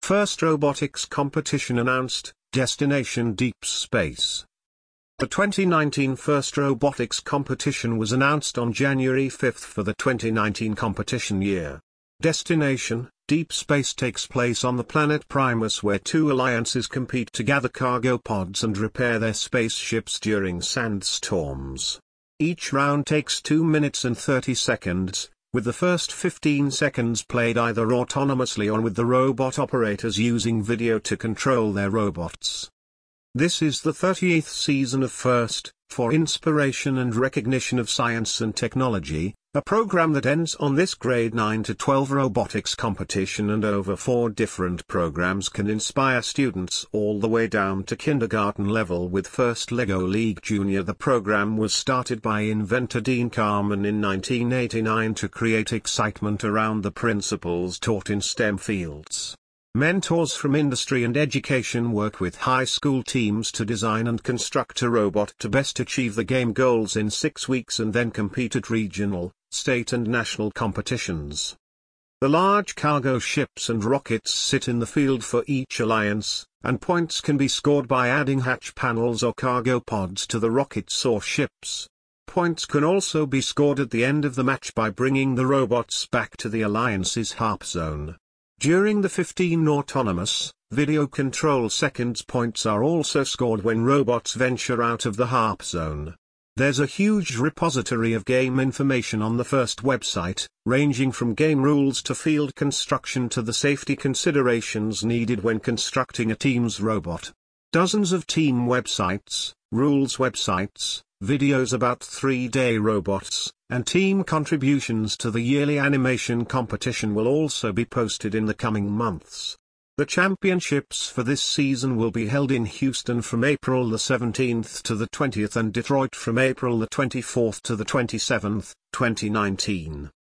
First robotics competition announced, Destination Deep Space. The 2019 first robotics competition was announced on January 5 for the 2019 competition year. Destination Deep Space takes place on the planet Primus, where two alliances compete to gather cargo pods and repair their spaceships during sandstorms. Each round takes 2 minutes and 30 seconds, with the first 15 seconds played either autonomously or with the robot operators using video to control their robots. This is the 38th season of FIRST, for Inspiration and Recognition of Science and Technology, a program that ends on this grade 9 to 12 robotics competition, and over 4 different programs can inspire students all the way down to kindergarten level with FIRST LEGO League Junior. The program was started by inventor Dean Carman in 1989 to create excitement around the principles taught in STEM fields. Mentors from industry and education work with high school teams to design and construct a robot to best achieve the game goals in 6 weeks and then compete at regional, state and national competitions. The large cargo ships and rockets sit in the field for each alliance, and points can be scored by adding hatch panels or cargo pods to the rockets or ships. Points can also be scored at the end of the match by bringing the robots back to the alliance's HARP zone. During the 15 autonomous, video control seconds, points are also scored when robots venture out of the HARP zone. There's a huge repository of game information on the FIRST website, ranging from game rules to field construction to the safety considerations needed when constructing a team's robot. Dozens of team websites, rules websites, videos about 3D robots, and team contributions to the yearly animation competition will also be posted in the coming months. The championships for this season will be held in Houston from April the 17th to the 20th and Detroit from April the 24th to the 27th, 2019.